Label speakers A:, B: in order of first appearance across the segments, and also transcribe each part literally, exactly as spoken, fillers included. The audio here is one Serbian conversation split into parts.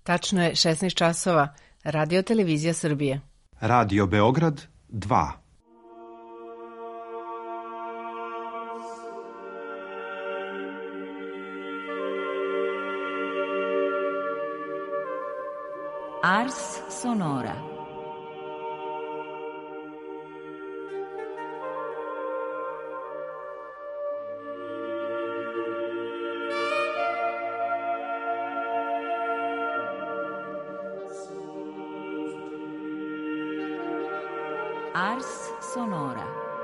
A: Tačno je šesnaest časova. Radio Televizija Srbije.
B: Radio Beograd dva.
C: Ars Sonora. Ars Sonora.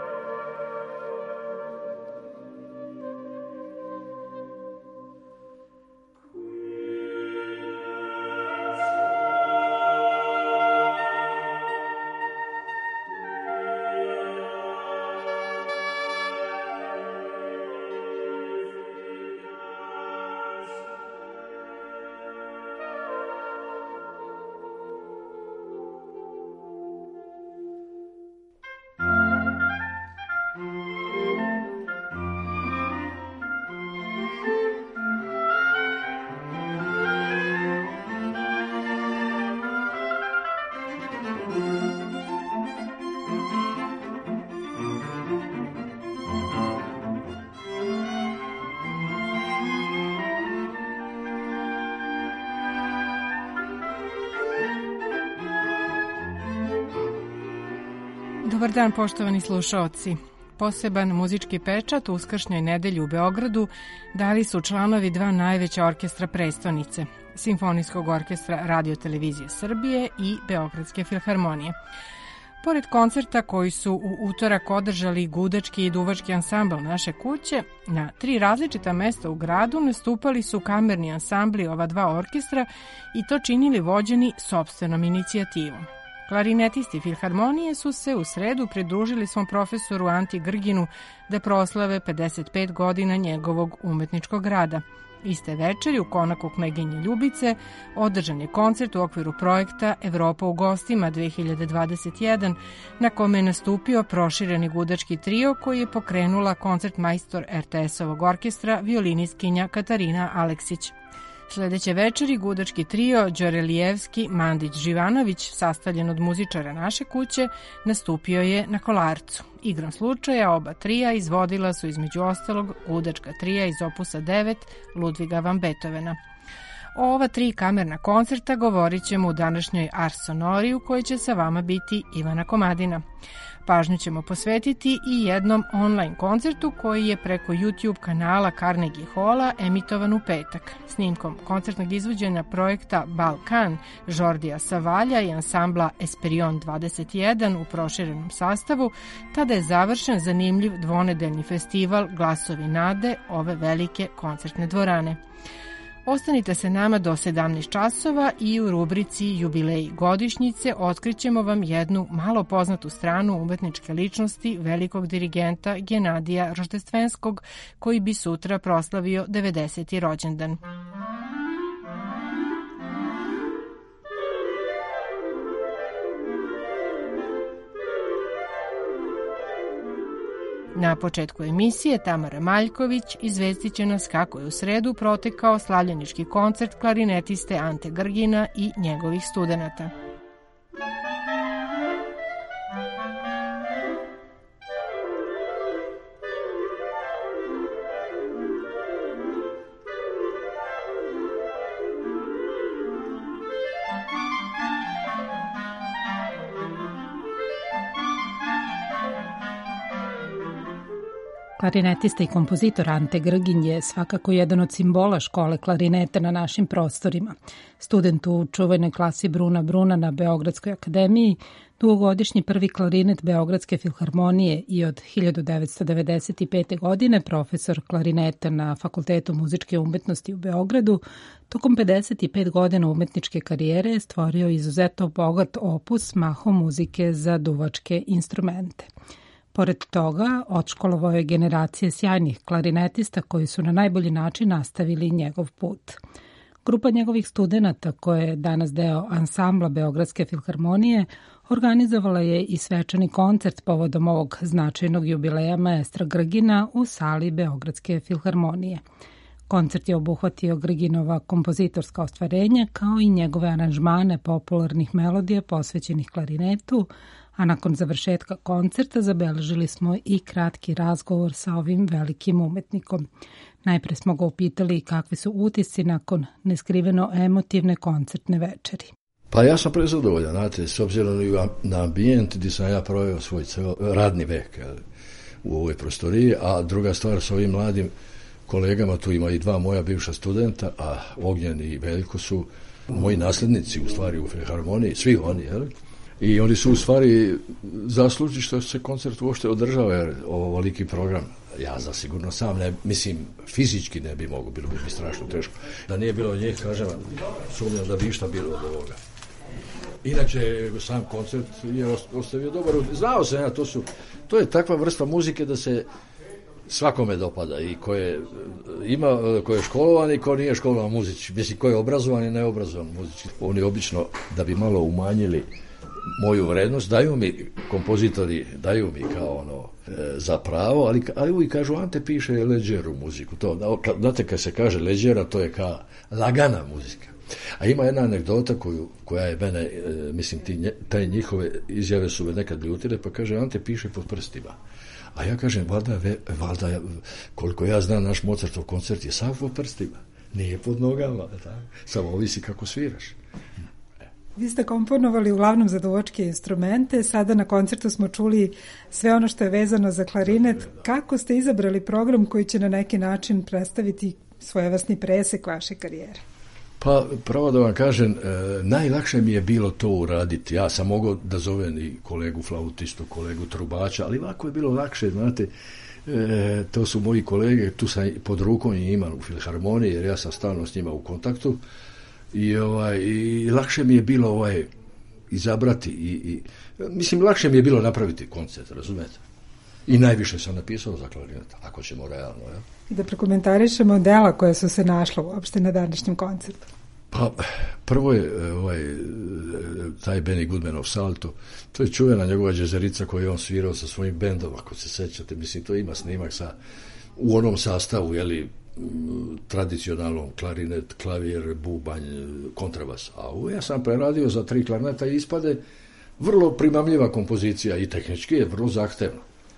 A: Dobar dan, poštovani slušaoci. Poseban muzički pečat u uskršnjoj nedelji u Beogradu dali su članovi dva najveća orkestra prestonice, Simfonijskog orkestra Radio Televizije Srbije i Beogradske filharmonije. Pored koncerta koji su u utorak održali gudački i duvački ansambl Naše kuće, na tri različita mesta u gradu nastupali su kamerni ansambli ova dva orkestra i to činili vođeni sopstvenom inicijativom. Klarinetisti filharmonije su se u sredu pridružili svom profesoru Anti Grginu da proslave pedeset pet godina njegovog umetničkog rada. Iste večeri u konaku Kneginje Ljubice održan je koncert u okviru projekta Evropa u gostima dve hiljade dvadeset jedan, na kome je nastupio prošireni gudački trio koji je pokrenula koncertmajstor er te esovog orkestra violinistkinja Katarina Aleksić. Sledeće večeri gudački trio Đorelijevski, Mandić, Živanović, sastavljen od muzičara Naše kuće, nastupio je na Kolarcu. Igrom slučaja oba trija izvodila su između ostalog gudačka trija iz opusa devet Ludviga van Beethovena. O ova tri kamerna koncerta govorit ćemo u današnjoj Ars Sonori u kojoj će sa vama biti Ivana Komadina. Pažnju ćemo posvetiti i jednom online koncertu koji je preko YouTube kanala Carnegie Halla emitovan u petak. Snimkom koncertnog izvođenja projekta Balkan Žordija Savalja i ansambla Esperion dvadeset jedan u proširenom sastavu, tada je završen zanimljiv dvonedeljni festival Glasovi nade ove velike koncertne dvorane. Ostanite se nama do sedamnaest časova i u rubrici Jubileji godišnjice otkrićemo vam jednu malo poznatu stranu umetničke ličnosti velikog dirigenta Genadija Roždestvenskog, koji bi sutra proslavio devedeseti rođendan. Na početku emisije Tamara Maljković izvestit će nas kako je u sredu protekao slavljenički koncert klarinetiste Ante Grgina i njegovih studenata.
D: Klarinetista i kompozitor Ante Grgin je svakako jedan od simbola škole klarineta na našim prostorima. Student u čuvenoj klasi Bruna Bruna na Beogradskoj akademiji, dugogodišnji prvi klarinet Beogradske filharmonije i od hiljadu devetsto devedeset pete. godine profesor klarineta na Fakultetu muzičke umetnosti u Beogradu, tokom pedeset pet godina umetničke karijere je stvorio izuzetno bogat opus mahom muzike za duvačke instrumente. Pored toga, odškolovao je generacije sjajnih klarinetista koji su na najbolji način nastavili njegov put. Grupa njegovih studenata, koja je danas deo ansambla Beogradske filharmonije, organizovala je i svečani koncert povodom ovog značajnog jubileja maestra Grgina u sali Beogradske filharmonije. Koncert je obuhvatio Grginova kompozitorska ostvarenja kao i njegove aranžmane popularnih melodija posvećenih klarinetu, a nakon završetka koncerta zabeležili smo i kratki razgovor sa ovim velikim umetnikom. Najpre smo ga upitali kakvi su utisci nakon neskriveno emotivne koncertne večeri.
E: Pa ja sam prezadovoljan, znate, s obzirom na ambijent gdje sam ja proveo svoj ceo radni vek jel, u ovoj prostoriji, a druga stvar s ovim mladim kolegama, tu ima i dva moja bivša studenta, a Ognjen i Veljko su moji nasljednici u stvari u Filharmoniji, svi oni, jel? I oni su u stvari zaslužni što se koncert uopšte održava, jer ovo veliki program, ja zasigurno sam ne, mislim, fizički ne bi mogu, bilo bi mi strašno teško. Da nije bilo njih, kažem, sumnjam da bi išta bilo od ovoga. Inače, sam koncert je ostavio dobar. Znao sam ja, to su, to je takva vrsta muzike da se svakome dopada i ko je, ima, ko je školovan i ko nije školovan muzički. Mislim, ko je obrazovan i neobrazovan muzički. Oni obično, da bi malo umanjili moju vrednost, daju mi kompozitori, daju mi kao ono e, za pravo, ali, ali uvijek kažu Ante piše leđeru muziku. To, znate, kad se kaže leđera, to je kao lagana muzika. A ima jedna anegdota koju, koja je mene, e, mislim, ti, taj njihove izjave su me nekad ljutile, pa kaže Ante piše pod prstima. A ja kažem, valjda, valjda koliko ja znam, naš Mozartov koncert je sav pod prstima, nije pod nogama, tako? Samo ovisi kako sviraš.
A: Vi ste komponovali uglavnom za duvačke instrumente, sada na koncertu smo čuli sve ono što je vezano za klarinet. Kako ste izabrali program koji će na neki način predstaviti svojevrsni presek vaše karijere?
E: Pa, pravo da vam kažem, e, najlakše mi je bilo to uraditi. Ja sam mogao da zovem i kolegu flautistu, kolegu trubača, ali ovako je bilo lakše, znate, e, to su moji kolege, tu sam pod rukom i imam u Filharmoniji, jer ja sam stalno s njima u kontaktu. I, ovaj, i lakše mi je bilo ovaj, izabrati i, i mislim, lakše mi je bilo napraviti koncert, razumete? I najviše sam napisao za klarinet, ako ćemo realno. Ja?
A: Da prokomentarišemo dela koja su se našla uopšte na današnjem koncertu.
E: Pa, prvo je ovaj, taj Benny Goodmanov salto, to je čuvena njegova džezerica koju je on svirao sa svojim bendom, ako se sećate, mislim, to ima snimak sa, u onom sastavu, jeli, tradicionalnom, klarinet, klavir, bubanj, kontrabas. A ovo ja sam preradio za tri klarneta i ispade vrlo primamljiva kompozicija i tehnički je vrlo zahtevna.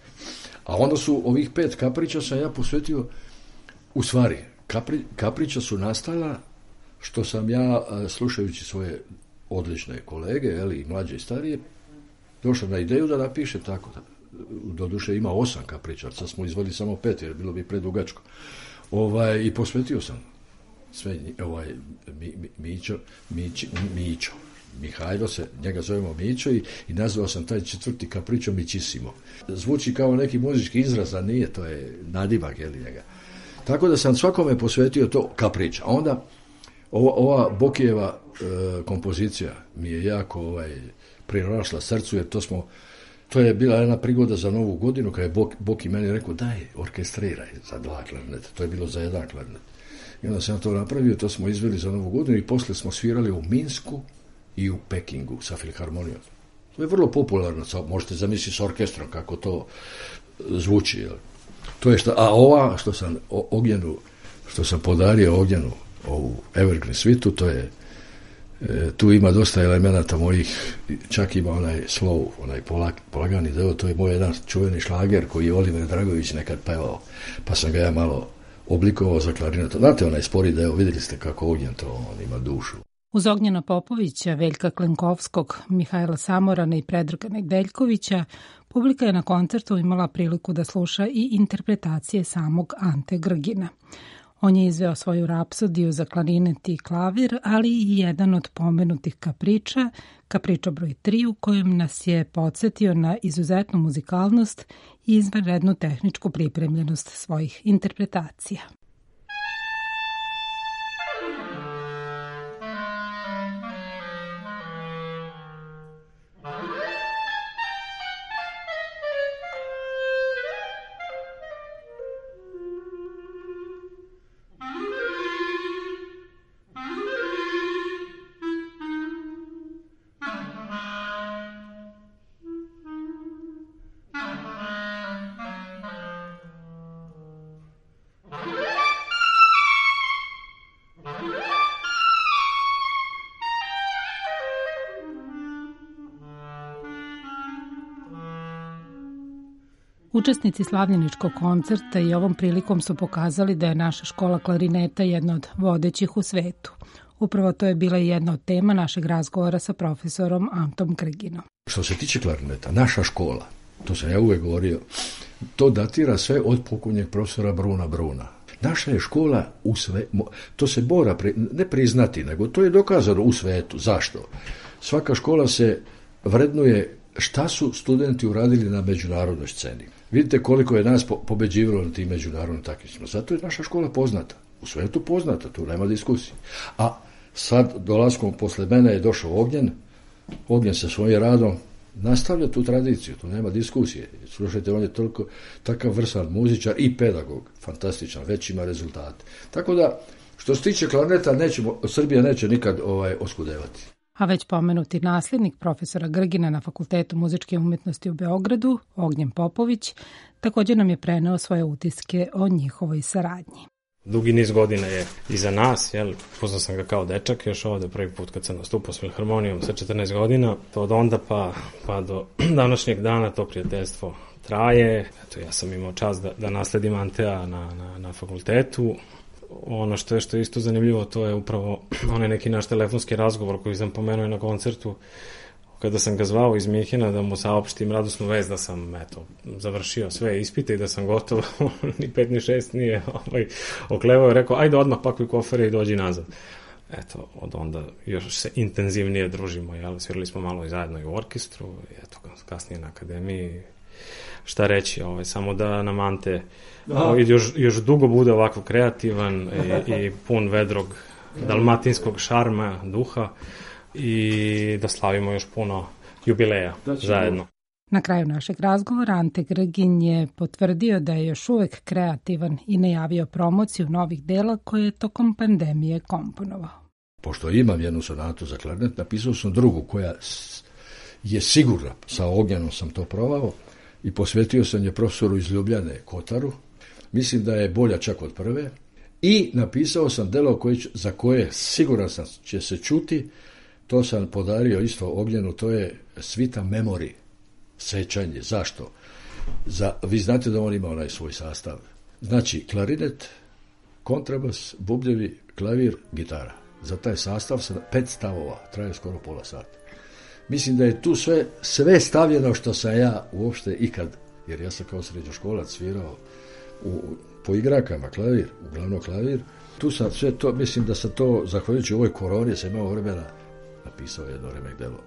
E: A onda su ovih pet kaprića sam ja posvetio, u stvari, kapri, kaprića su nastala što sam ja, slušajući svoje odlične kolege, jeli, mlađe i starije, došao na ideju da napišem tako. Doduše ima osam kaprića, sad smo izveli samo pet jer bilo bi predugačko. Ovaj, i posvetio sam sve ovaj mi, mi, Mićo, Mić, Mićo, Mihajlo se, njega zovemo Mićo i, i nazvao sam taj četvrti kapričo Mićisimo. Zvuči kao neki muzički izraz, a nije, to je nadimak, jeli njega. Tako da sam svakome posvetio to kaprič. A onda ova, ova Bokijeva e, kompozicija mi je jako ovaj, prirasla srcu, jer to smo To je bila jedna prigoda za Novu godinu, kada je Bok, Boki meni rekao, daj, orkestriraj za dva klarneta. To je bilo za jedan klarnet. I onda sam to napravio, to smo izveli za Novu godinu i posle smo svirali u Minsku i u Pekingu sa Filharmonijom. To je vrlo popularno, možete zamisliti s orkestrom kako to zvuči. Jel? To je šta, a ova što sam Ognjenu, što sam podario Ognjenu, ovu Evergreen Suite, to je E, tu ima dosta elemenata mojih, čak ima onaj slow, onaj polag, polagani deo, to je moj jedan čuveni šlager koji je Oliver Dragović nekad pevao, pa sam ga ja malo oblikovao za klarinet. Znate, onaj spori deo, vidjeli ste kako Ognjen to, on ima dušu.
D: Uz Ognjena Popovića, Veljka Klenkovskog, Mihajla Samorana i Predraga Negdeljkovića, publika je na koncertu imala priliku da sluša i interpretacije samog Ante Grgina. On je izveo svoju rapsodiju za klarinet i klavir, ali i jedan od pomenutih kapriča, kapriča broj tri, u kojem nas je podsjetio na izuzetnu muzikalnost i izvanrednu tehničku pripremljenost svojih interpretacija.
F: Yeah.
D: Učesnici slavljeničkog koncerta i ovom prilikom su pokazali da je naša škola klarineta jedna od vodećih u svetu. Upravo to je bila jedna od tema našeg razgovora sa profesorom Antom Grginom.
E: Što se tiče klarineta, naša škola, to sam ja uvek govorio, to datira sve od pokojnog profesora Bruna Bruna. Naša je škola u svetu, to se mora pri, ne priznati, nego to je dokazano u svetu. Zašto? Svaka škola se vrednuje šta su studenti uradili na međunarodnoj sceni. Vidite koliko je nas po, pobeđivalo na tim međunarodnim takmičenjima. Zato je naša škola poznata. U svetu poznata, tu nema diskusije. A sad, dolaskom posle mene je došao Ognjen, Ognjen sa svojim radom nastavlja tu tradiciju, tu nema diskusije. Slušajte, on je toliko takav vrsan muzičar i pedagog, fantastičan, već ima rezultate. Tako da, što se tiče klarineta, nećemo, Srbija neće nikad ovaj, oskudevati.
D: A već pomenuti nasljednik profesora Grgina na Fakultetu muzičke umetnosti u Beogradu, Ognjen Popović, također nam je preneo svoje utiske o njihovoj saradnji.
F: Dugi niz godina je iza nas, jel, poznao sam ga kao dečak još ovde prvi put kad sam nastupao s Filharmonijom sa četrnaest godina, to od onda pa, pa do današnjeg dana to prijateljstvo traje. Eto, ja sam imao čast da, da nasledim Antea na, na, na fakultetu. Ono što je, što je isto zanimljivo, to je upravo onaj neki naš telefonski razgovor koji sam pomenuo na koncertu, kada sam ga zvao iz Minhena da mu saopštim radosnu vest da sam eto, završio sve ispite i da sam gotov, ni pet ni šest nije ovaj, oklevao i rekao, ajde odmah pakuj kofere i dođi nazad. Eto, od onda još se intenzivnije družimo, jel? Svirali smo malo i zajedno i u orkestru, i eto, kasnije na akademiji. Šta reći, ovaj, samo da nam Ante ovaj, još, još dugo bude ovako kreativan i, i pun vedrog dalmatinskog šarma, duha, i da slavimo još puno jubileja zajedno.
D: Na kraju našeg razgovora Ante Grgin je potvrdio da je još uvek kreativan i najavio promociju novih dela koje je tokom pandemije komponovao.
E: Pošto imam jednu sonatu za klarinet, napisao sam drugu koja je sigurna. Sa Ognjenom sam to probao i posvetio sam je profesoru iz Ljubljane Kotaru. Mislim da je bolja čak od prve. I napisao sam delo koje, za koje siguran sam će se čuti. To sam podario isto Ognjenu, to je svita Memory, sećanje. Zašto? Za, vi znate da on ima onaj svoj sastav. Znači, klarinet, kontrabas, bubljevi, klavir, gitara. Za taj sastav sam pet stavova, traje skoro pola sata. Mislim da je tu sve, sve stavljeno što sam ja uopšte ikad, jer ja sam kao srednjoškolac svirao u, po igrakama klavir, uglavnom klavir. Tu sam sve to, mislim da sam to, zahvaljujući ovoj koroni, sam imao vremena napisao jedno remek delo.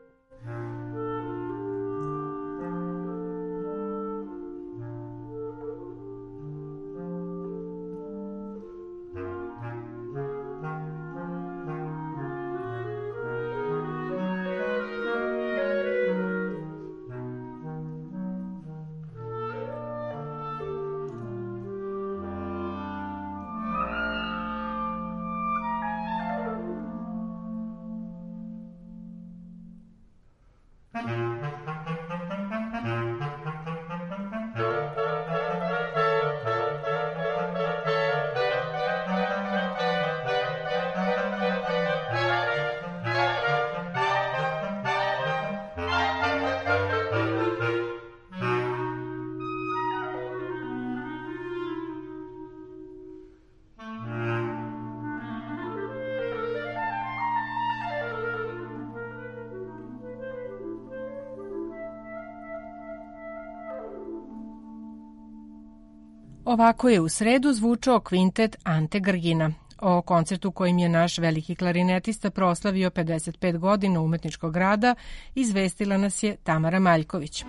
A: Ovako je u sredu zvučao kvintet Ante Grgina. O koncertu kojim je naš veliki klarinetista proslavio pedeset pet godina umetničkog rada izvestila nas je Tamara Maljković.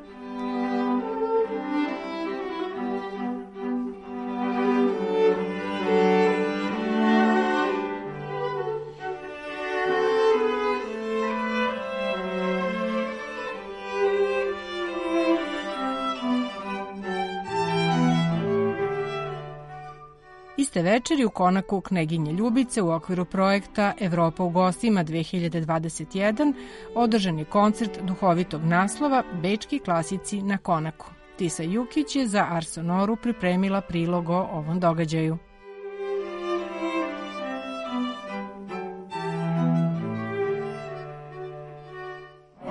A: Iste večeri u konaku Kneginje Ljubice u okviru projekta Evropa u gostima dve hiljade dvadeset jedan održan je koncert duhovitog naslova Bečki klasici na konaku. Tisa Jukić je za Ars Sonoru pripremila prilog o ovom događaju.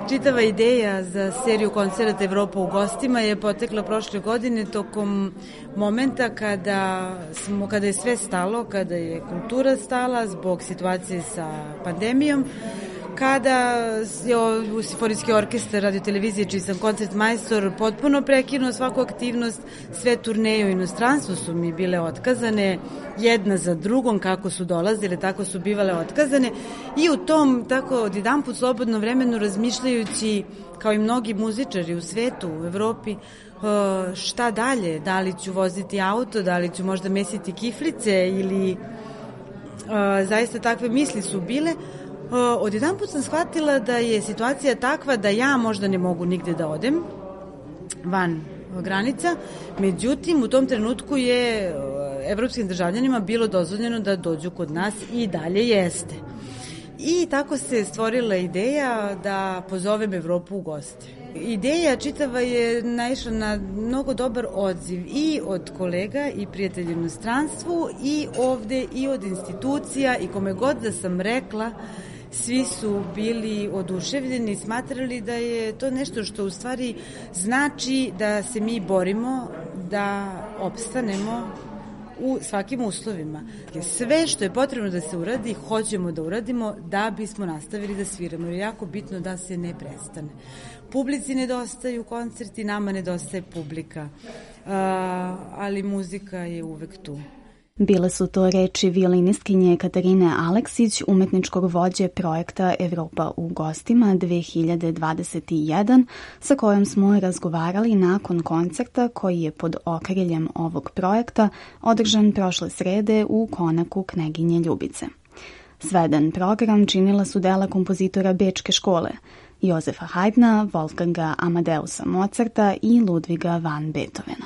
G: Čitava ideja za seriju koncerata Evropa u gostima je potekla prošle godine tokom momenta kada, smo, kada je sve stalo, kada je kultura stala zbog situacije sa pandemijom, kada je Simfonijski orkestar Radio televizije, čiji sam koncert majstor, potpuno prekinuo svaku aktivnost, sve turneje u inostranstvu su mi bile otkazane, jedna za drugom, kako su dolazile, tako su bivale otkazane i u tom tako odjedanput slobodno vremenu razmišljajući, kao i mnogi muzičari u svetu, u Evropi, šta dalje, da li ću voziti auto, da li ću možda mesiti kiflice ili zaista takve misli su bile. Odjedanput sam shvatila da je situacija takva da ja možda ne mogu nigde da odem van granica, međutim u tom trenutku je evropskim državljanima bilo dozvoljeno da dođu kod nas i dalje jeste. I tako se stvorila ideja da pozovem Evropu u goste. Ideja čitava je naišla na mnogo dobar odziv i od kolega i prijatelja u inostranstvu i ovde i od institucija i kome god da sam rekla, svi su bili oduševljeni, smatrali da je to nešto što u stvari znači da se mi borimo, da opstanemo u svakim uslovima. Sve što je potrebno da se uradi, hoćemo da uradimo da bismo nastavili da sviramo. Jer je jako bitno da se ne prestane. Publici nedostaju koncerti, nama nedostaje publika, ali muzika je uvek tu.
H: Bile su to reči violinistkinje Katarine Aleksić, umetničkog vođe projekta Evropa u gostima dve hiljade dvadeset jedan, sa kojom smo razgovarali nakon koncerta koji je pod okriljem ovog projekta održan prošle srede u Konaku Kneginje Ljubice. Sveden program činila su dela kompozitora Bečke škole, Jozefa Haydna, Wolfganga Amadeusa Mozarta i Ludviga van Beethovena.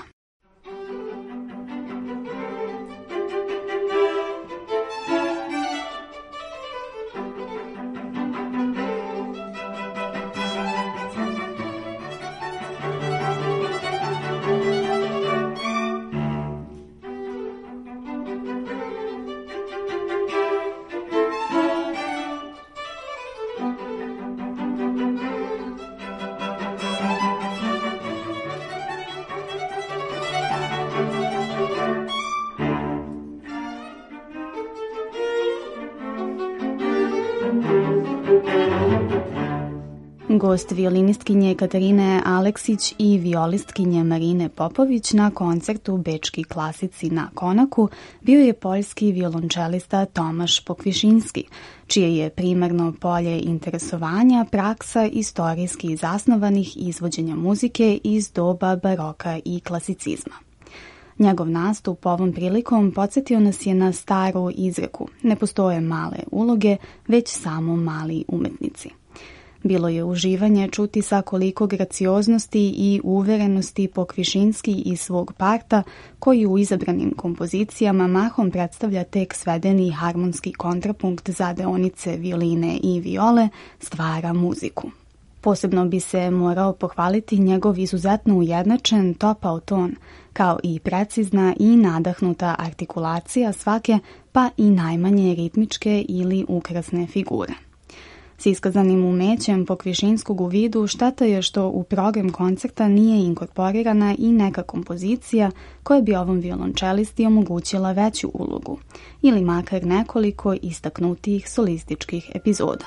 H: Gost violinistkinje Katarine Aleksić i violistkinje Marine Popović na koncertu Bečki klasici na Konaku bio je poljski violončelista Tomaš Pokvišinski, čije je primarno polje interesovanja praksa istorijski zasnovanih izvođenja muzike iz doba baroka i klasicizma. Njegov nastup ovom prilikom podsjetio nas je na staru izreku: ne postoje male uloge, već samo mali umetnici. Bilo je uživanje čuti sa koliko gracioznosti i uverenosti Pokvišinski iz svog parta, koji u izabranim kompozicijama mahom predstavlja tek svedeni harmonski kontrapunkt za deonice violine i viole, stvara muziku. Posebno bi se morao pohvaliti njegov izuzetno ujednačen, topao ton, kao i precizna i nadahnuta artikulacija svake, pa i najmanje ritmičke ili ukrasne figure. S iskazanim umećem Pokvišinskog u vidu šteta je što u program koncerta nije inkorporirana i neka kompozicija koja bi ovom violončelisti omogućila veću ulogu, ili makar nekoliko istaknutijih solističkih epizoda.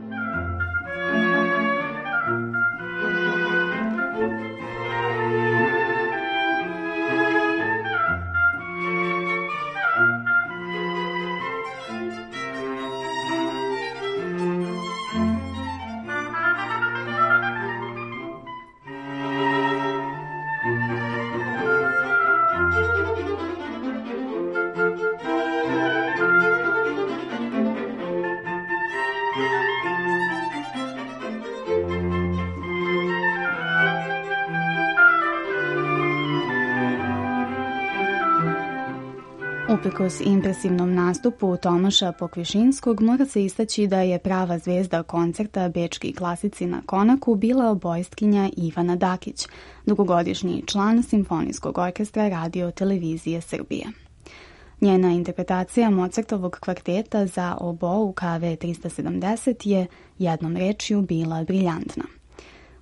H: Uprkos impresivnom nastupu Tomaša Pokvišinskog, mora se istaći da je prava zvezda koncerta Bečki klasici na Konaku bila obojstkinja Ivana Dakić, dugogodišnji član Simfonijskog orkestra Radio televizije Srbije. Njena interpretacija Mozartovog kvarteta za obou K V tristo sedamdeset je jednom rečju bila briljantna.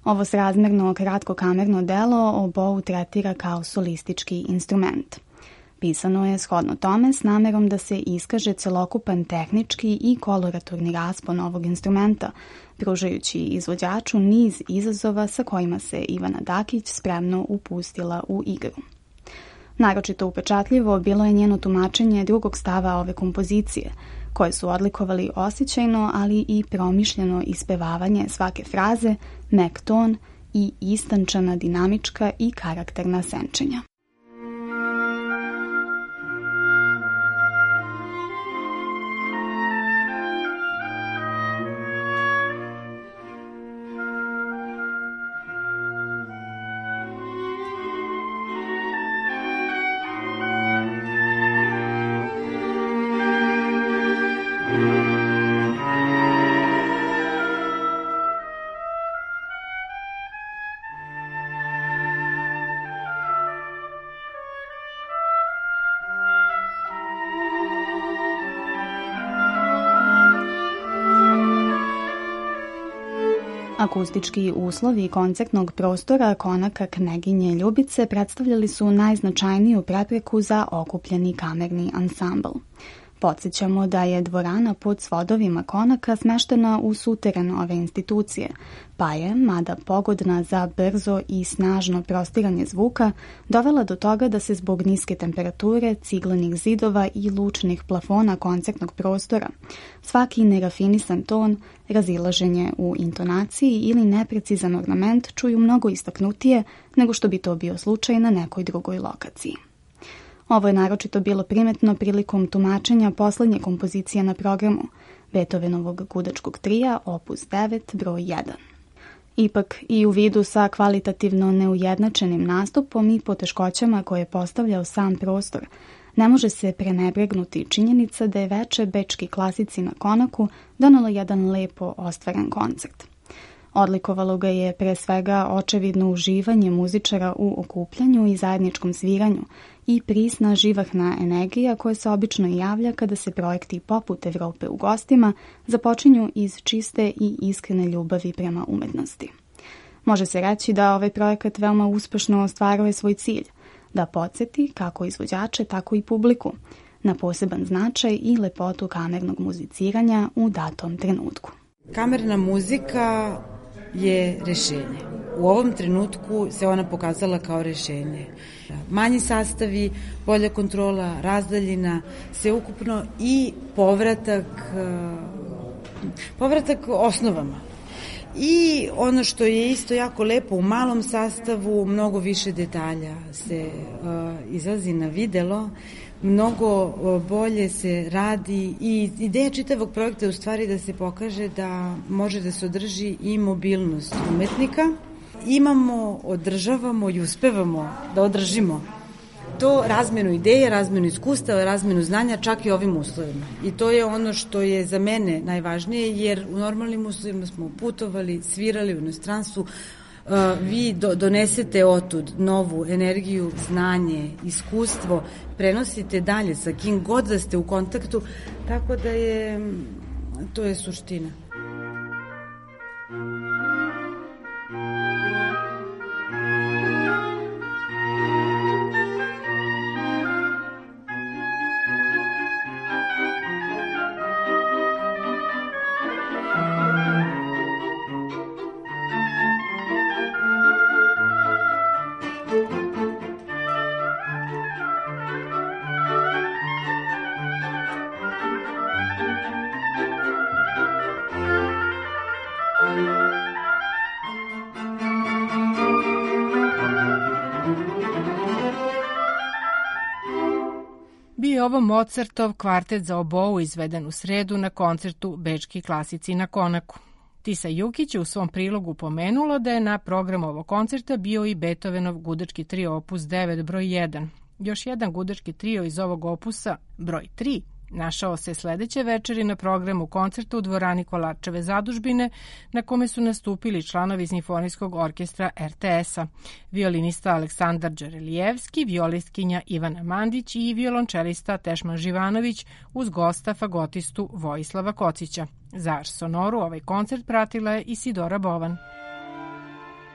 H: Ovo srazmerno kratko kamerno delo obou tretira kao solistički instrument. Pisano je shodno tome s namerom da se iskaže celokupan tehnički i koloraturni raspon ovog instrumenta, pružajući izvođaču niz izazova sa kojima se Ivana Dakić spremno upustila u igru. Naročito upečatljivo bilo je njeno tumačenje drugog stava ove kompozicije, koje su odlikovali osjećajno, ali i promišljeno ispevavanje svake fraze, mek ton i istančana dinamička i karakterna senčenja. Akustički uslovi koncertnog prostora Konaka Kneginje Ljubice predstavljali su najznačajniju prepreku za okupljeni kamerni ansambl. Podsjećamo da je dvorana pod svodovima Konaka smeštena u suteren ove institucije, pa je, mada pogodna za brzo i snažno prostiranje zvuka, dovela do toga da se zbog niske temperature, ciglenih zidova i lučnih plafona koncertnog prostora svaki nerafinisan ton, razilaženje u intonaciji ili neprecizan ornament čuju mnogo istaknutije nego što bi to bio slučaj na nekoj drugoj lokaciji. Ovo je naročito bilo primetno prilikom tumačenja poslednje kompozicije na programu, Beethovenovog gudačkog trija, opus devet, broj jedan. Ipak, i u vidu sa kvalitativno neujednačenim nastupom i poteškoćama koje je postavljao sam prostor, ne može se prenebregnuti činjenica da je veče bečki klasici na Konaku donalo jedan lepo ostvaren koncert. Odlikovalo ga je pre svega očevidno uživanje muzičara u okupljanju i zajedničkom sviranju i prisna živahna energija koja se obično javlja kada se projekti poput Evrope u gostima započinju iz čiste i iskrene ljubavi prema umetnosti. Može se reći da ovaj projekat veoma uspešno ostvaruje svoj cilj, da podsjeti kako izvođače, tako i publiku na poseban značaj i lepotu kamernog muziciranja u datom trenutku.
G: Kamerna muzika je rešenje. U ovom trenutku se ona pokazala kao rešenje. Manji sastavi, bolja kontrola, razdaljina, sveukupno i povratak, povratak osnovama. I ono što je isto jako lepo, u malom sastavu mnogo više detalja se uh, izlazi na videlo, mnogo bolje se radi i ideja čitavog projekta je u stvari da se pokaže da može da se održi i mobilnost umetnika. Imamo, održavamo i uspevamo da održimo to razmenu ideje, razmenu iskustava, razmenu znanja, čak i ovim uslovima. I to je ono što je za mene najvažnije, jer u normalnim uslovima smo putovali, svirali u inostranstvu, Uh, vi do, donesete otud novu energiju, znanje, iskustvo, prenosite dalje sa kim god da ste u kontaktu, tako da je, to je suština.
A: Ovo Mozartov kvartet za obou izveden u sredu na koncertu Bečki klasici na Konaku. Tisa Jukić je u svom prilogu pomenula da je na programu ovog koncerta bio i Beethovenov gudački trio opus devet broj jedan. Još jedan gudački trio iz ovog opusa, broj tri, našao se sledeće večeri na programu koncerta u dvorani Kolarčeve zadužbine, na kome su nastupili članovi Simfonijskog orkestra er te es-a, violinista Aleksandar Đerelijevski, violistkinja Ivana Mandić i violončelista Tešman Živanović uz gosta fagotistu Vojislava Kocića. Za Ars Sonoru ovaj koncert pratila je Isidora Bovan.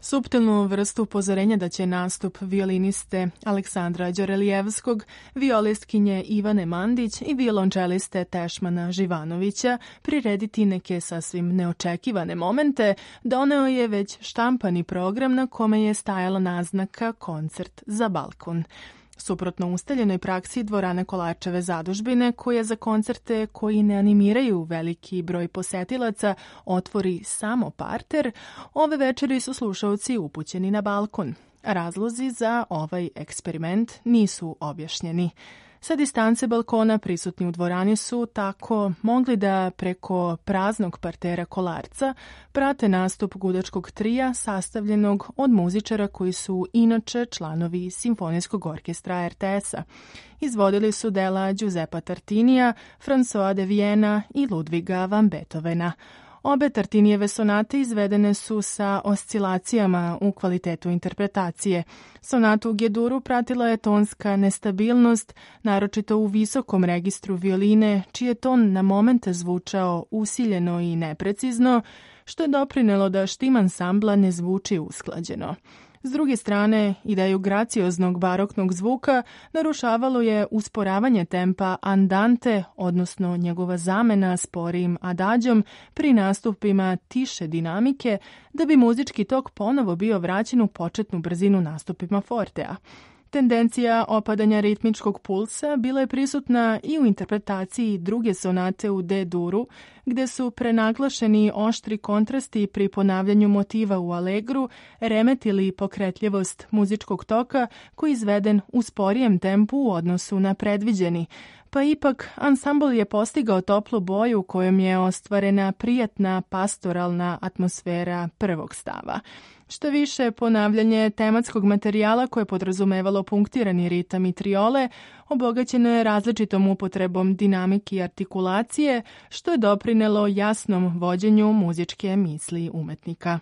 I: Suptilnu vrstu upozorenja da će nastup violiniste Aleksandra Đorelijevskog, violistkinje Ivane Mandić i violončeliste Tešmana Živanovića prirediti neke sasvim neočekivane momente, doneo je već štampani program na kome je stajala naznaka koncert za balkon. Suprotno ustaljenoj praksi dvorana Kolarčeve zadužbine, koja za koncerte koji ne animiraju veliki broj posetilaca otvori samo parter, ove večeri su slušalci upućeni na balkon. Razlozi za ovaj eksperiment nisu objašnjeni. Sa distance balkona prisutni u dvorani su tako mogli da preko praznog partera Kolarca prate nastup gudačkog trija sastavljenog od muzičara koji su inače članovi Simfonijskog orkestra R T S-a. Izvodili su dela Giuseppa Tartinija, François de Viena i Ludviga van Beethovena. Obe Tartinijeve sonate izvedene su sa oscilacijama u kvalitetu interpretacije. Sonatu u G-duru pratila je tonska nestabilnost, naročito u visokom registru violine, čiji je ton na momente zvučao usiljeno i neprecizno, što je doprinelo da štim ansambla ne zvuči usklađeno. S druge strane, ideju gracioznog baroknog zvuka narušavalo je usporavanje tempa andante, odnosno njegova zamena sporijim adađom pri nastupima tiše dinamike, da bi muzički tok ponovo bio vraćen u početnu brzinu nastupima fortea. Tendencija opadanja ritmičkog pulsa bila je prisutna i u interpretaciji druge sonate u D-duru, gde su prenaglašeni oštri kontrasti pri ponavljanju motiva u alegru remetili pokretljivost muzičkog toka koji je izveden u sporijem tempu u odnosu na predviđeni, pa ipak ansambl je postigao toplu boju kojom je ostvarena prijatna pastoralna atmosfera prvog stava. Što više, ponavljanje tematskog materijala koje je podrazumevalo punktirani ritam i triole obogaćeno je različitom upotrebom dinamike i artikulacije, što je doprinelo jasnom vođenju muzičke misli umetnika.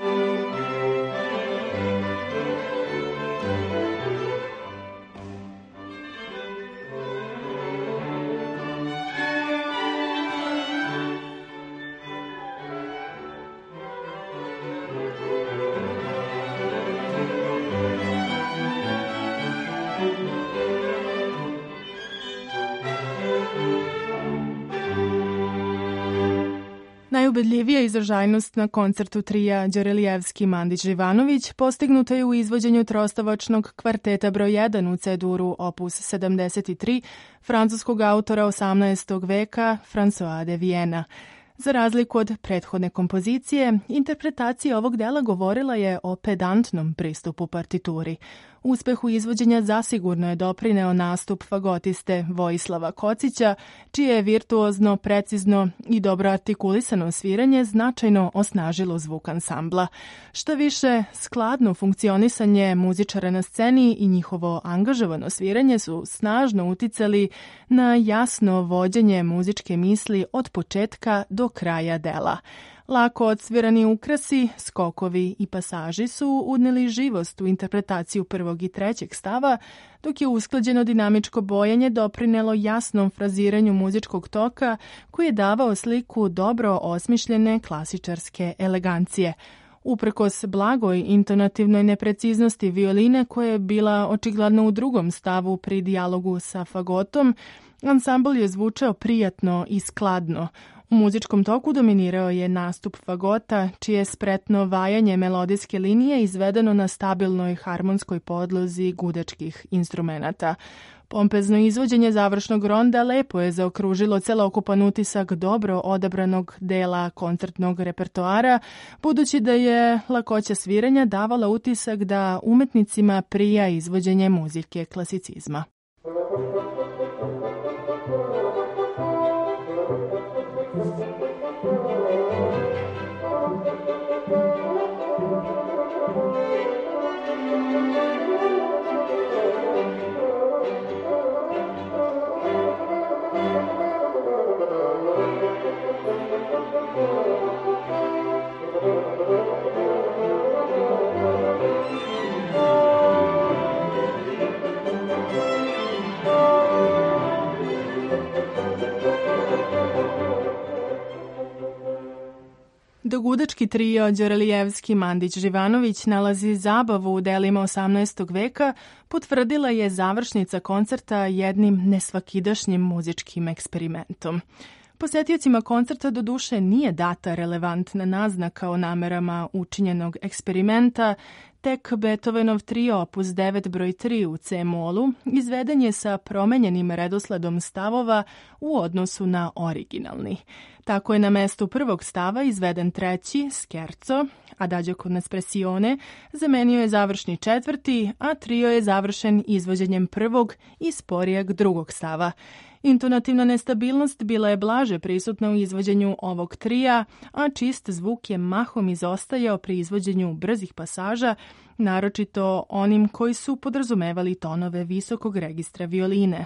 I: Najubedljivija izražajnost na koncertu trija Đorelijevski Mandić Živanović postignuta je u izvođenju trostavačnog kvarteta broj jedan u C-duru opus sedamdeset tri francuskog autora osamnaestog veka François de Viena. Za razliku od prethodne kompozicije, interpretacija ovog dela govorila je o pedantnom pristupu partituri. Uspehu izvođenja zasigurno je doprineo nastup fagotiste Vojislava Kocića, čije je virtuozno, precizno i dobro artikulisano sviranje značajno osnažilo zvuk ansambla. Što više, skladno funkcionisanje muzičara na sceni i njihovo angažovano sviranje su snažno uticali na jasno vođenje muzičke misli od početka do kraja dela. Lako odsvirani ukrasi, skokovi i pasaži su uneli živost u interpretaciju prvog i trećeg stava, dok je usklađeno dinamičko bojanje doprinelo jasnom fraziranju muzičkog toka koji je davao sliku dobro osmišljene klasičarske elegancije. Uprkos blagoj intonativnoj nepreciznosti violine koja je bila očigledno u drugom stavu pri dijalogu sa fagotom, ansambl je zvučao prijatno i skladno. U muzičkom toku dominirao je nastup fagota, čije spretno vajanje melodijske linije izvedeno na stabilnoj harmonskoj podlozi gudačkih instrumenata. Pompezno izvođenje završnog ronda lepo je zaokružilo celokupan utisak dobro odabranog dela koncertnog repertoara, budući da je lakoća sviranja davala utisak da umetnicima prija izvođenje muzike klasicizma.
J: Thank you.
I: Gudački trio Đorelijevski, Mandić, Živanović nalazi zabavu u delima osamnaestog veka, potvrdila je završnica koncerta jednim nesvakidašnjim muzičkim eksperimentom. Posetiocima koncerta do duše nije data relevantna naznaka o namerama učinjenog eksperimenta, tek Beethovenov trio opus devet broj tri u C-molu izveden je sa promenjenim redosledom stavova u odnosu na originalni. Tako je na mestu prvog stava izveden treći, scherzo, Adagio con espressione, zamenio je završni četvrti, a trio je završen izvođenjem prvog i sporijeg drugog stava. Intonativna nestabilnost bila je blaže prisutna u izvođenju ovog trija, a čist zvuk je mahom izostajao pri izvođenju brzih pasaža, naročito onim koji su podrazumevali tonove visokog registra violine.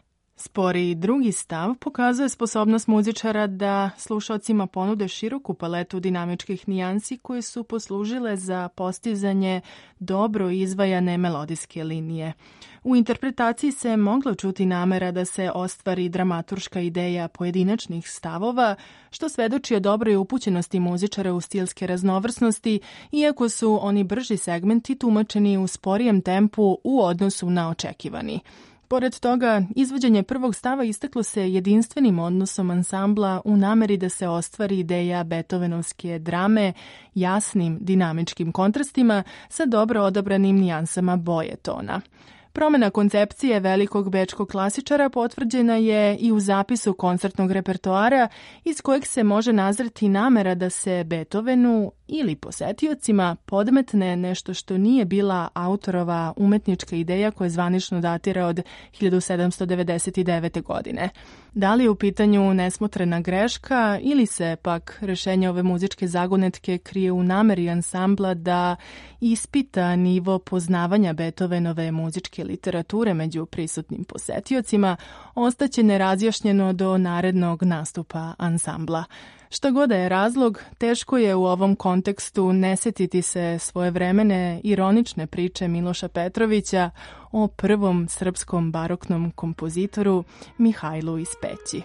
I: Spori drugi stav pokazuje sposobnost muzičara da slušalcima ponude široku paletu dinamičkih nijansi koje su poslužile za postizanje dobro izvajane melodijske linije. U interpretaciji se moglo čuti namera da se ostvari dramaturška ideja pojedinačnih stavova, što svedoči o dobroj upućenosti muzičara u stilske raznovrsnosti, iako su oni brži segmenti tumačeni u sporijem tempu u odnosu na očekivani. Pored toga, izvođenje prvog stava istaklo se jedinstvenim odnosom ansambla u nameri da se ostvari ideja beethovenovske drame jasnim dinamičkim kontrastima sa dobro odabranim nijansama boje tona. Promjena koncepcije velikog bečkog klasičara potvrđena je i u zapisu koncertnog repertoara iz kojeg se može nazreti namera da se Beethovenu ili posetiocima podmetne nešto što nije bila autorova umetnička ideja koja zvanično datira od hiljadu sedamsto devedeset devete. godine. Da li je u pitanju nesmotrena greška ili se pak rešenje ove muzičke zagonetke krije u nameri ansambla da ispita nivo poznavanja Beethovenove muzičke literature među prisutnim posetiocima, ostaće nerazjašnjeno do narednog nastupa ansambla. Šta god da je razlog, teško je u ovom kontekstu ne setiti se svojevremene ironične priče Miloša Petrovića o prvom srpskom baroknom kompozitoru Mihajlu iz Peći.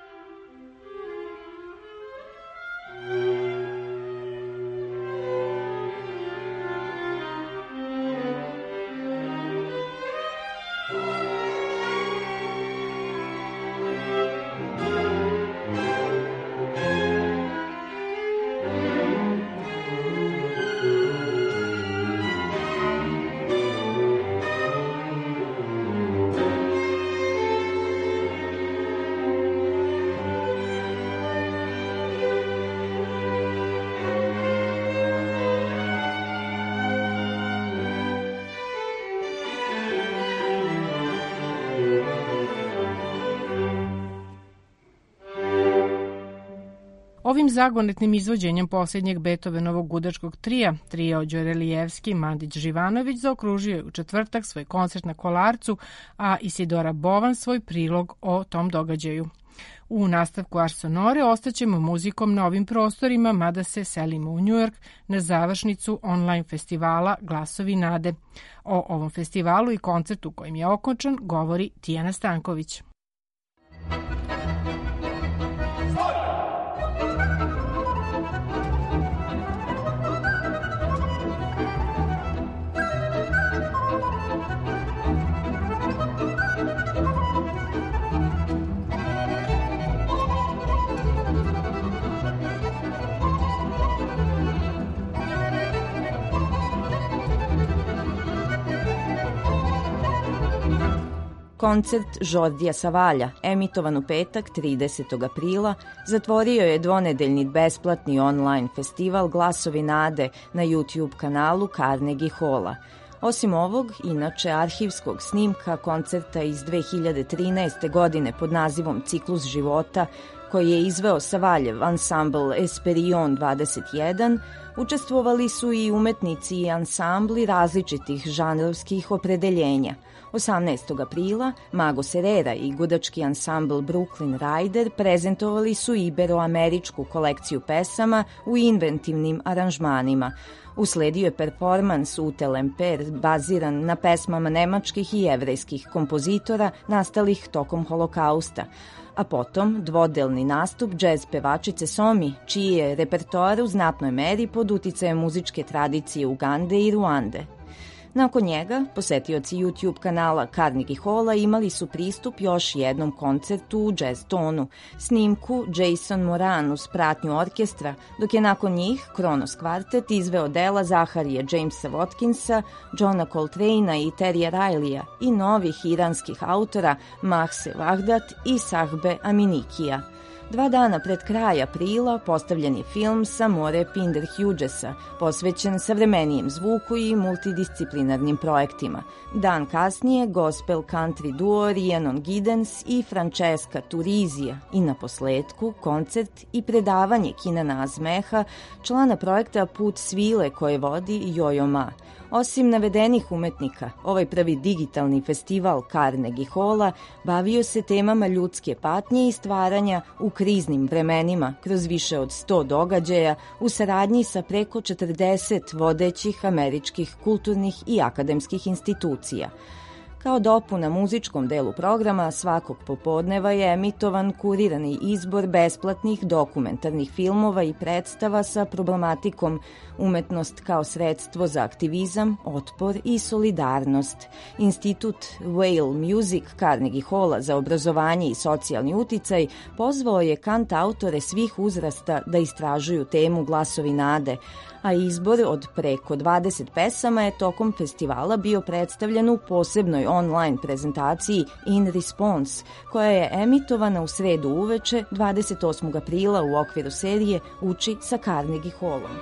A: Ovim zagonetnim izvođenjem posljednjeg Beethovenovog gudačkog trija, trio Đorelijevski, Mandić, Živanović zaokružio je u četvrtak svoj koncert na Kolarcu, a Isidora Bovan svoj prilog o tom događaju. U nastavku Ars Sonore ostaćemo muzikom na ovim prostorima, mada se selimo u Njujork na završnicu online festivala Glasovi nade. O ovom festivalu i koncertu kojim je okončan govori Tijana Stanković.
J: Koncert Žordija Savalja, emitovan u petak tridesetog aprila, zatvorio je dvonedeljni besplatni online festival Glasovi nade na YouTube kanalu Carnegie Halla. Osim ovog, inače arhivskog snimka koncerta iz dve hiljade trinaeste. godine pod nazivom Ciklus života, koji je izveo Savaljev ansambl Esperion dvadeset jedan, učestvovali su i umetnici i ansambli različitih žanrovskih opredeljenja. osamnaestog aprila Mago Serera i gudački ansambl Brooklyn Rider prezentovali su iberoameričku kolekciju pesama u inventivnim aranžmanima. Usledio je performans Ute Lemper baziran na pesmama nemačkih i jevrejskih kompozitora nastalih tokom holokausta. a potom dvodelni nastup džez pevačice Somi, čiji je repertoar u znatnoj meri pod uticajem muzičke tradicije Ugande i Ruande. Nakon njega, posetioci YouTube kanala Carnegie Halla imali su pristup još jednom koncertu u jazz tonu, snimku Jason Moran uz pratnju orkestra, dok je nakon njih Kronos kvartet izveo dela Zaharije Jamesa Watkinsa, Johna Coltrane'a i Terrya Rileya i novih iranskih autora Mahse Vahdat i Sahbe Aminikija. Dva dana pred kraj aprila postavljen je film Samore Pinder Hughesa, posvećen savremenijem zvuku i multidisciplinarnim projektima. Dan kasnije gospel country duo Rhiannon Giddens i Francesca Turizija i na posledku koncert i predavanje Kinana Azmeha, člana projekta Put svile koje vodi Jojo Ma. Osim navedenih umetnika, ovaj prvi digitalni festival Carnegie Halla bavio se temama ljudske patnje i stvaranja u kriznim vremenima kroz više od sto događaja u saradnji sa preko četrdeset vodećih američkih kulturnih i akademskih institucija. Kao dopuna muzičkom delu programa svakog popodneva je emitovan kurirani izbor besplatnih dokumentarnih filmova i predstava sa problematikom umetnost kao sredstvo za aktivizam, otpor i solidarnost. Institut Whale Music Carnegie Halla za obrazovanje i socijalni uticaj pozvao je kantautore svih uzrasta da istražuju temu Glasovi nade, a izbor od preko dvadeset pesama je tokom festivala bio predstavljen u posebnoj online prezentaciji In Response, koja je emitovana u sredu uveče dvadeset osmog aprila u okviru serije Uči sa Carnegie Hallom.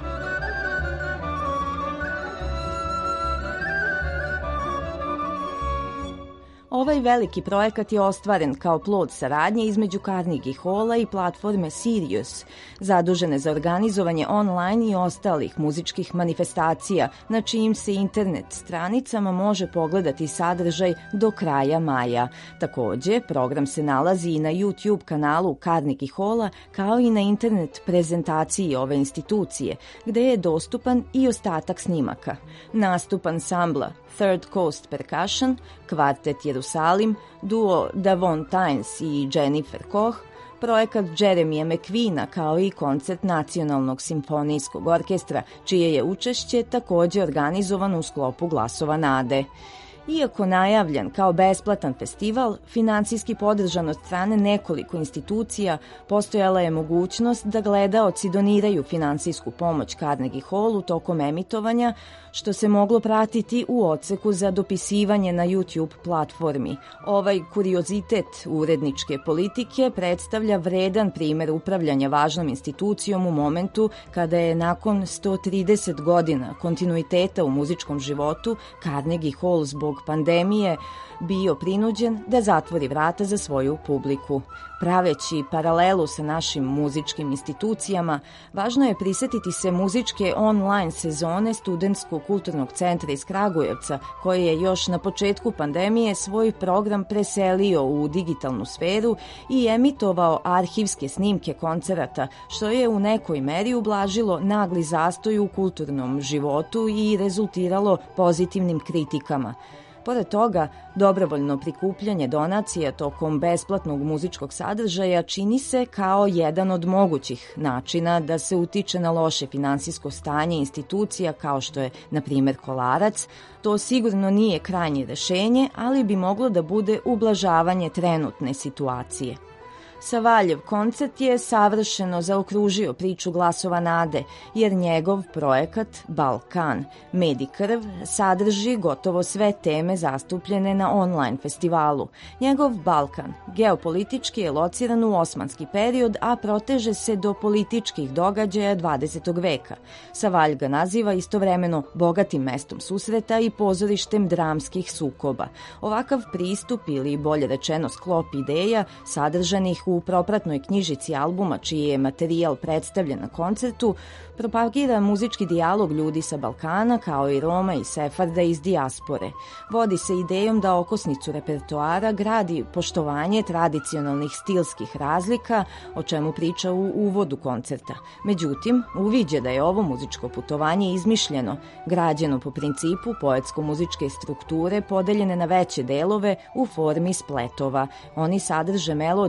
J: Ovaj veliki projekat je ostvaren kao plod saradnje između Carnegie Halla i platforme Sirius, zadužene za organizovanje online i ostalih muzičkih manifestacija, na čijim se internet stranicama može pogledati sadržaj do kraja maja. Takođe, program se nalazi i na YouTube kanalu Carnegie Halla, kao i na internet prezentaciji ove institucije, gde je dostupan i ostatak snimaka. Nastup ansambla Third Coast Percussion, kvartet Jerusalim, duo Davon Tynes i Jennifer Koch, projekat Jeremija McQueena kao i koncert Nacionalnog simfonijskog orkestra, čije je učešće takođe organizovano u sklopu Glasova nade. Iako najavljan kao besplatan festival, finansijski podržan od strane nekoliko institucija, postojala je mogućnost da gledaoci doniraju finansijsku pomoć Carnegie Hallu tokom emitovanja, što se moglo pratiti u odseku za dopisivanje na YouTube platformi. Ovaj kuriozitet uredničke politike predstavlja vredan primer upravljanja važnom institucijom u momentu kada je nakon sto trideset godina kontinuiteta u muzičkom životu Carnegie Hall zbog pandemije bio prinuđen da zatvori vrata za svoju publiku. Praveći paralelu sa našim muzičkim institucijama, važno je prisetiti se muzičke online sezone Studentskog kulturnog centra iz Kragujevca, koji je još na početku pandemije svoj program preselio u digitalnu sferu i emitovao arhivske snimke koncerata, što je u nekoj meri ublažilo nagli zastoj u kulturnom životu i rezultiralo pozitivnim kritikama. Pored toga, dobrovoljno prikupljanje donacija tokom besplatnog muzičkog sadržaja čini se kao jedan od mogućih načina da se utiče na loše finansijsko stanje institucija kao što je, na primjer, Kolarac. To sigurno nije krajnje rešenje, ali bi moglo da bude ublažavanje trenutne situacije. Savaljev koncert je savršeno zaokružio priču Glasova nade, jer njegov projekat Balkan, med i krv, sadrži gotovo sve teme zastupljene na online festivalu. Njegov Balkan geopolitički je lociran u osmanski period, a proteže se do političkih događaja dvadesetog veka. Savalj ga naziva istovremeno bogatim mestom susreta i pozorištem dramskih sukoba. Ovakav pristup, ili bolje rečeno sklop ideja, sadržanih u propratnoj knjižici albuma čiji je materijal predstavljen na koncertu, propagira muzički dijalog ljudi sa Balkana kao i Roma i Sefarda iz dijaspore. Vodi se idejom da okosnicu repertoara gradi poštovanje tradicionalnih stilskih razlika, o čemu priča u uvodu koncerta. Međutim, uviđa da je ovo muzičko putovanje izmišljeno, građeno po principu poetsko-muzičke strukture podeljene na veće delove u formi spletova. Oni sadrže melodije koje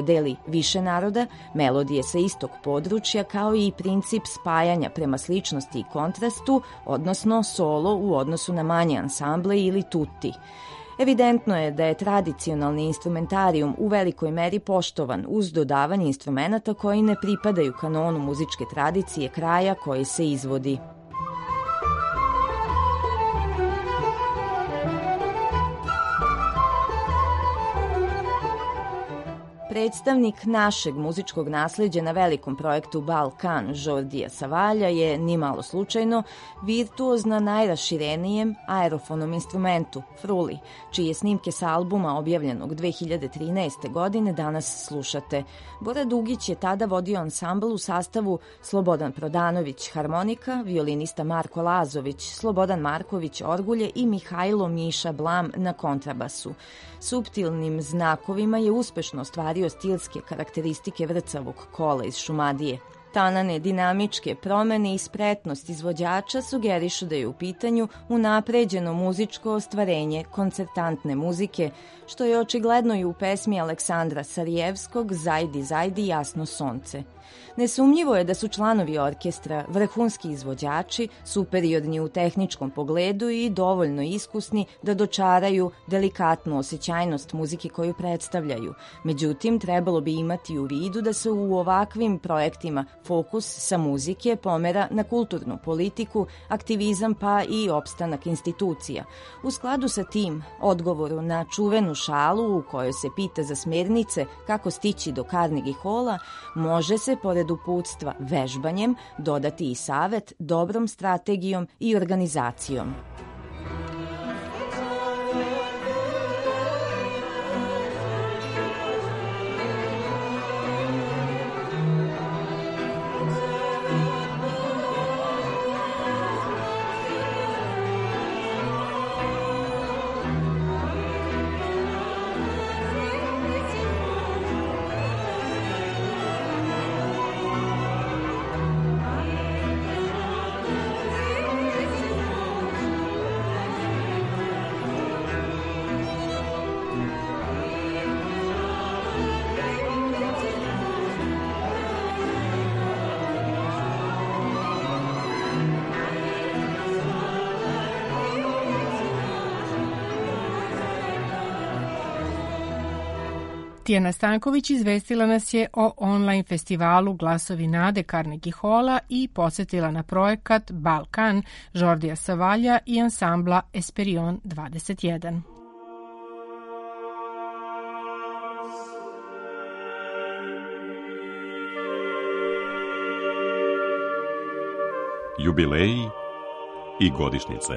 J: koja deli više naroda, melodije sa istog područja, kao i princip spajanja prema sličnosti i kontrastu, odnosno solo u odnosu na manje ansamble ili tutti. Evidentno je da je tradicionalni instrumentarijum u velikoj meri poštovan uz dodavanje instrumenata koji ne pripadaju kanonu muzičke tradicije kraja koji se izvodi. Predstavnik našeg muzičkog nasleđa na velikom projektu Balkan Jordija Savalja je, nimalo slučajno, virtuoz na najraširenijem aerofonom instrumentu, fruli, čije snimke sa albuma objavljenog dve hiljade trinaeste. godine danas slušate. Bora Dugić je tada vodio ansambl u sastavu Slobodan Prodanović harmonika, violinista Marko Lazović, Slobodan Marković orgulje i Mihajlo Miša Blam na kontrabasu. Suptilnim znakovima je uspešno ostvario stilske karakteristike vrcavog kola iz Šumadije. Tanane dinamičke promene i spretnost izvođača sugerišu da je u pitanju unapređeno muzičko ostvarenje koncertantne muzike, što je očigledno i u pesmi Aleksandra Sarijevskog Zajdi, zajdi, jasno sonce. Nesumnjivo je da su članovi orkestra vrhunski izvođači, superiorni u tehničkom pogledu i dovoljno iskusni da dočaraju delikatnu osjećajnost muzike koju predstavljaju. Međutim, trebalo bi imati u vidu da se u ovakvim projektima fokus sa muzike pomera na kulturnu politiku, aktivizam pa i opstanak institucija. U skladu sa tim, odgovoru na čuvenu šalu u kojoj se pita za smernice kako stići do Carnegie Halla, može se pored uputstva vežbanjem dodati i savet dobrom strategijom i organizacijom.
A: Tijana Stanković izvestila nas je o online festivalu Glasovi nade Carnegie Halla i podsjetila na projekat Balkan Jordija Savalja i ansambla Esperion dvadeset jedan.
K: Jubileji i godišnjice.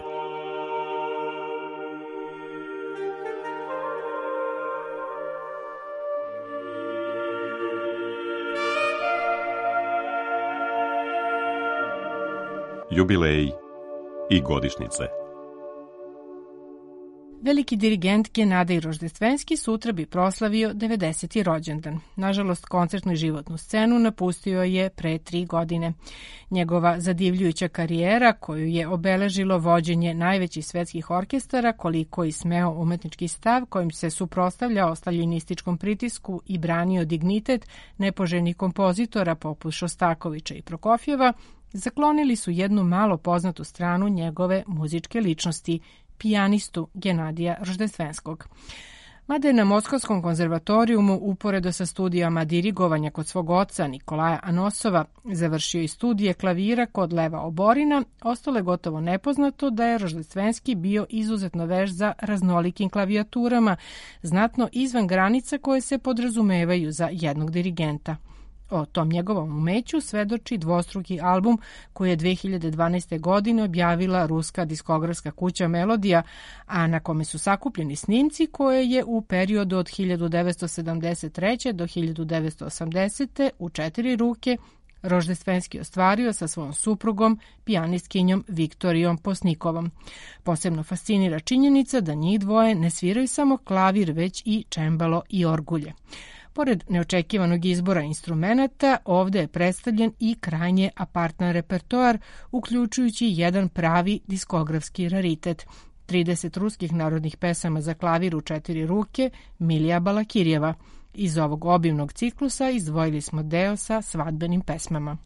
K: Jubileji i godišnjice.
A: Veliki dirigent Genadij Roždestvenski sutra bi proslavio devedeseti rođendan. Nažalost, koncertnu i životnu scenu napustio je pre tri godine. Njegova zadivljujuća karijera, koju je obeležilo vođenje najvećih svetskih orkestara, koliko i smeo umetnički stav kojim se suprotstavljao staljinističkom pritisku i branio dignitet nepoželjnih kompozitora poput Šostakovića i Prokofjeva, zaklonili su jednu malo poznatu stranu njegove muzičke ličnosti, pijanistu Genadija Roždestvenskog. Mada je na Moskovskom konzervatorijumu uporedo sa studijama dirigovanja kod svog oca Nikolaja Anosova završio i studije klavira kod Leva Oborina, ostalo je gotovo nepoznato da je Roždestvenski bio izuzetno veš za raznolikim klavijaturama, znatno izvan granica koje se podrazumevaju za jednog dirigenta. O tom njegovom umeću svedoči dvostruki album koji je dve hiljade dvanaeste. godine objavila ruska diskografska kuća Melodija, a na kome su sakupljeni snimci koje je u periodu od hiljadu devetsto sedamdeset treće. do hiljadu devetsto osamdesete. u četiri ruke Roždestvenski ostvario sa svojom suprugom, pijanistkinjom Viktorijom Posnikovom. Posebno fascinira činjenica da njih dvoje ne sviraju samo klavir, već i čembalo i orgulje. Pored neočekivanog izbora instrumenata, ovde je predstavljen i krajnje apartan repertoar, uključujući jedan pravi diskografski raritet. trideset ruskih narodnih pesama za klavir u četiri ruke Milija Balakirjeva, Iz ovog obimnog ciklusa izdvojili smo deo sa svadbenim pesmama.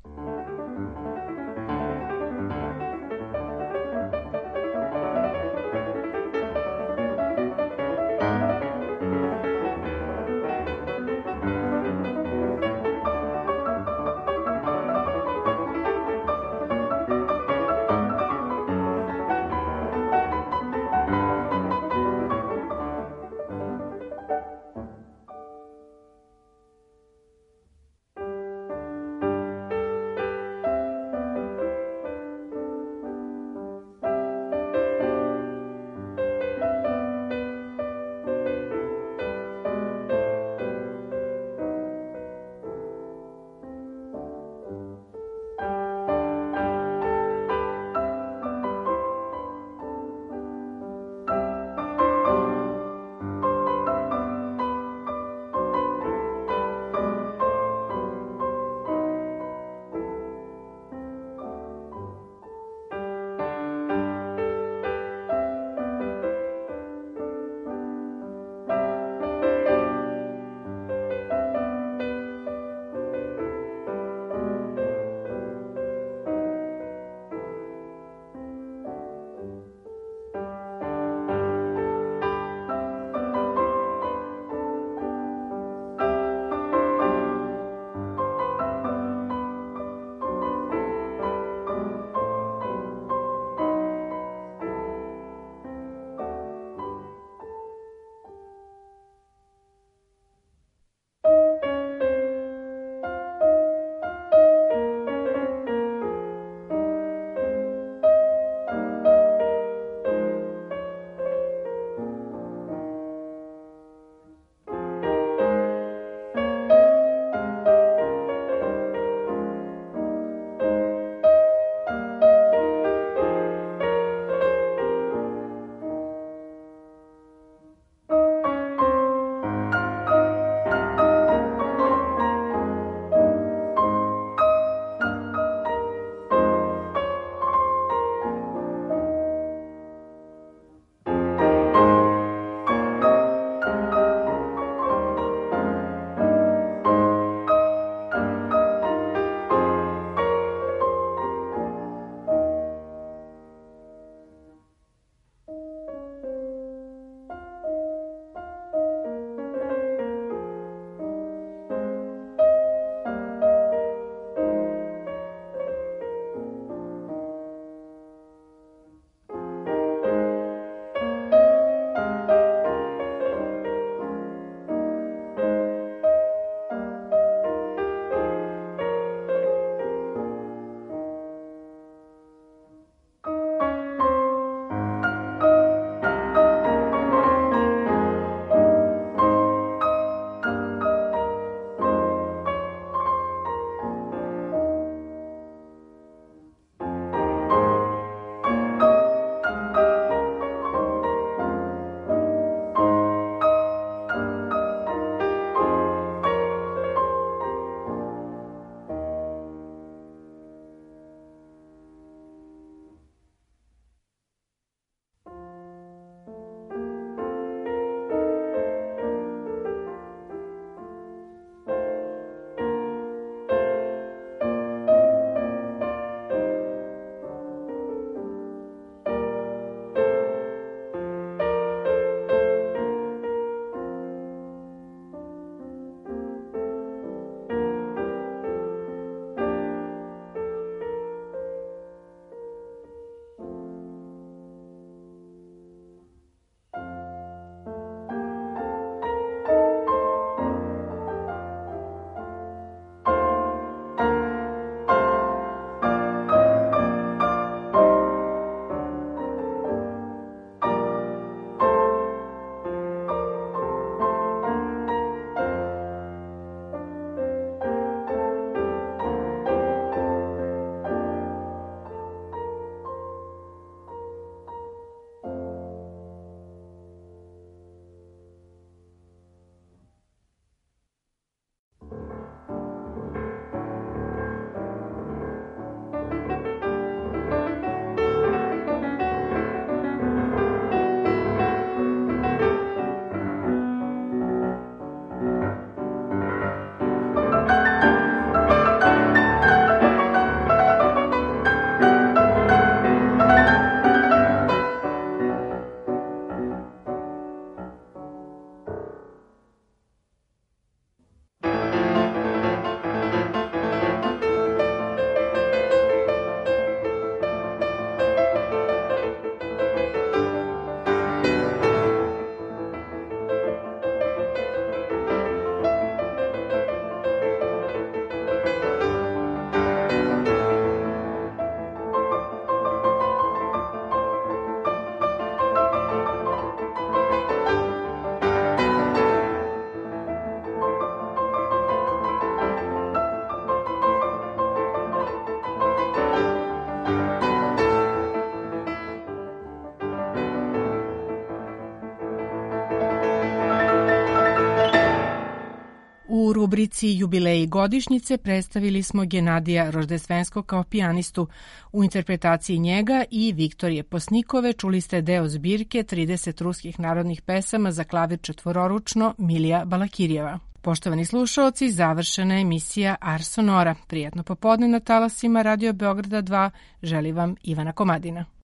A: U rubrici Jubileji godišnjice predstavili smo Genadija Roždestvenskog kao pijanistu. U interpretaciji njega i Viktorije Posnikove čuli ste deo zbirke trideset ruskih narodnih pesama za klavir četvororučno Milija Balakirjeva. Poštovani slušaoci, završena je emisija Ars Sonora. Prijatno popodne na talasima Radio Beograda dva želi vam Ivana Komadina.